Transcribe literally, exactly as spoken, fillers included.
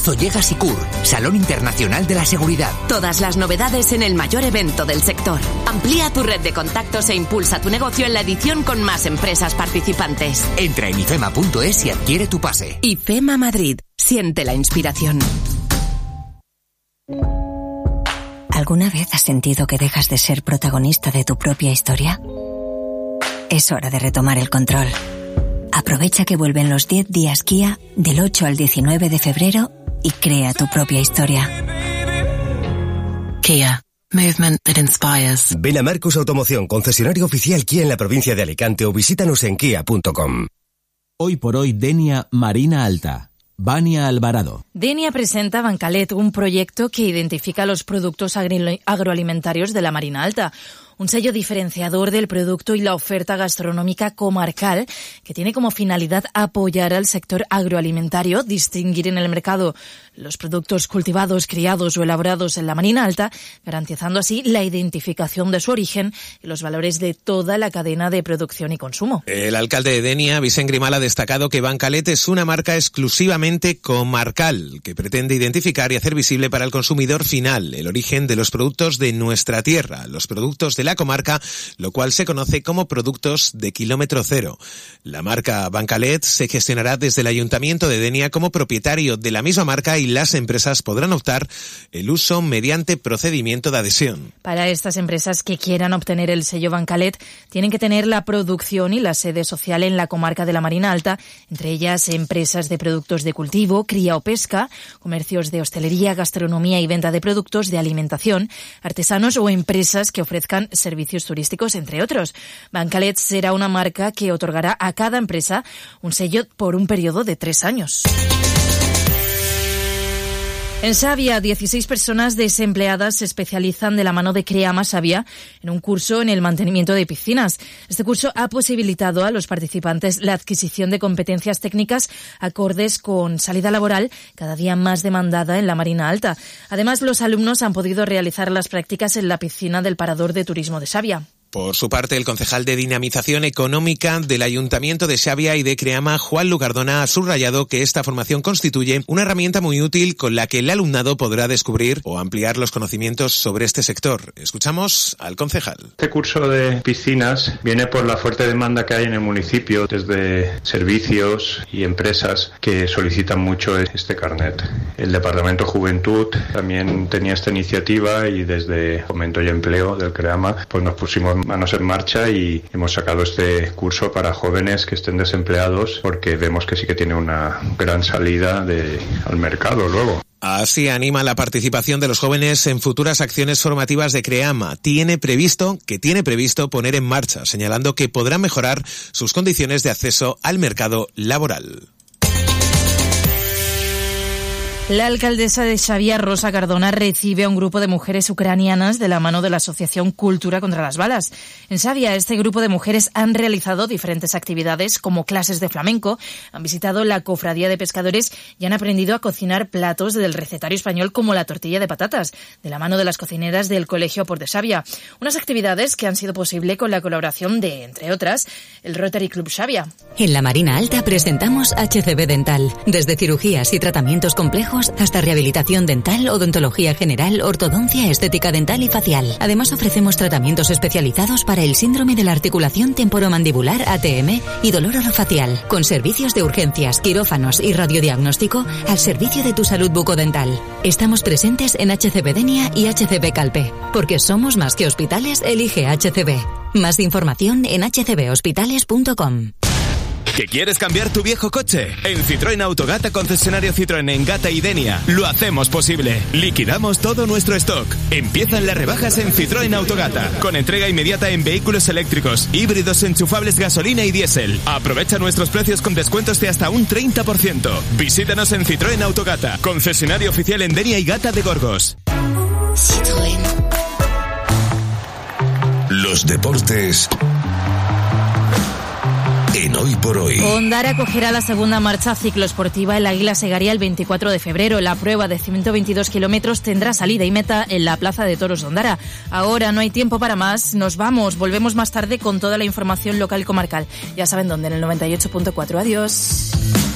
marzo llega Sicur, Salón Internacional de la Seguridad. Todas las novedades en el mayor evento del sector. Amplía tu red de contactos e impulsa tu negocio en la edición con más empresas participantes. Entra en ifema punto es y adquiere tu pase. IFEMA Madrid. Siente la inspiración. ¿Alguna vez has sentido que dejas de ser protagonista de tu propia historia? Es hora de retomar el control. Aprovecha que vuelven los diez días Kia del ocho al diecinueve de febrero y crea tu propia historia. Kia. Movement that inspires. Ven a Marcus Automoción, concesionario oficial Kia en la provincia de Alicante, o visítanos en kia punto com. Hoy por hoy, Denia Marina Alta. Vania Alvarado. Denia presenta Bancalet, un proyecto que identifica los productos agri- agroalimentarios de la Marina Alta. Un sello diferenciador del producto y la oferta gastronómica comarcal que tiene como finalidad apoyar al sector agroalimentario, distinguir en el mercado los productos cultivados, criados o elaborados en la Marina Alta, garantizando así la identificación de su origen y los valores de toda la cadena de producción y consumo. El alcalde de Denia, Vicent Grimal, ha destacado que Bancalet es una marca exclusivamente comarcal que pretende identificar y hacer visible para el consumidor final el origen de los productos de nuestra tierra, los productos de la comarca, lo cual se conoce como productos de kilómetro cero. La marca Bancalet se gestionará desde el Ayuntamiento de Denia como propietario de la misma marca y las empresas podrán optar el uso mediante procedimiento de adhesión. Para estas empresas que quieran obtener el sello Bancalet, tienen que tener la producción y la sede social en la comarca de la Marina Alta, entre ellas empresas de productos de cultivo, cría o pesca, comercios de hostelería, gastronomía y venta de productos de alimentación, artesanos o empresas que ofrezcan servicios turísticos, entre otros. Bancalet será una marca que otorgará a cada empresa un sello por un periodo de tres años. En Xavia, dieciséis personas desempleadas se especializan de la mano de Creama Xavia en un curso en el mantenimiento de piscinas. Este curso ha posibilitado a los participantes la adquisición de competencias técnicas acordes con salida laboral cada día más demandada en la Marina Alta. Además, los alumnos han podido realizar las prácticas en la piscina del Parador de Turismo de Xavia. Por su parte, el concejal de Dinamización Económica del Ayuntamiento de Xavia y de Creama, Juan Lucardona, ha subrayado que esta formación constituye una herramienta muy útil con la que el alumnado podrá descubrir o ampliar los conocimientos sobre este sector. Escuchamos al concejal. Este curso de piscinas viene por la fuerte demanda que hay en el municipio desde servicios y empresas que solicitan mucho este carnet. El Departamento de Juventud también tenía esta iniciativa y desde Fomento y Empleo del Creama pues nos pusimos manos en marcha y hemos sacado este curso para jóvenes que estén desempleados porque vemos que sí que tiene una gran salida de, al mercado luego. Así anima la participación de los jóvenes en futuras acciones formativas de Creama. Tiene previsto, que tiene previsto poner en marcha, señalando que podrán mejorar sus condiciones de acceso al mercado laboral. La alcaldesa de Xavia, Rosa Cardona, recibe a un grupo de mujeres ucranianas de la mano de la Asociación Cultura contra las Balas. En Xavia, este grupo de mujeres han realizado diferentes actividades como clases de flamenco, han visitado la cofradía de pescadores y han aprendido a cocinar platos del recetario español como la tortilla de patatas, de la mano de las cocineras del Colegio Port de Xavia. Unas actividades que han sido posible con la colaboración de, entre otras, el Rotary Club Xavia. En la Marina Alta presentamos H C B Dental, desde cirugías y tratamientos complejos hasta rehabilitación dental, odontología general, ortodoncia, estética dental y facial. Además ofrecemos tratamientos especializados para el síndrome de la articulación temporomandibular A T M y dolor orofacial, con servicios de urgencias, quirófanos y radiodiagnóstico al servicio de tu salud bucodental. Estamos presentes en H C B Denia y H C B Calpe, porque somos más que hospitales, elige H C B. Más información en h c b hospitales punto com. ¿Que quieres cambiar tu viejo coche? En Citroën Autogata, concesionario Citroën en Gata y Denia, lo hacemos posible. Liquidamos todo nuestro stock. Empiezan las rebajas en Citroën Autogata, con entrega inmediata en vehículos eléctricos, híbridos enchufables gasolina y diésel. Aprovecha nuestros precios con descuentos de hasta un treinta por ciento. Visítanos en Citroën Autogata, concesionario oficial en Denia y Gata de Gorgos. Citroën. Los deportes en Hoy por Hoy. Ondara acogerá la segunda marcha cicloesportiva El Águila Segaria el veinticuatro de febrero. La prueba de ciento veintidós kilómetros tendrá salida y meta en la Plaza de Toros de Ondara. Ahora no hay tiempo para más, nos vamos, volvemos más tarde con toda la información local y comarcal. Ya saben dónde, en el noventa y ocho punto cuatro. Adiós.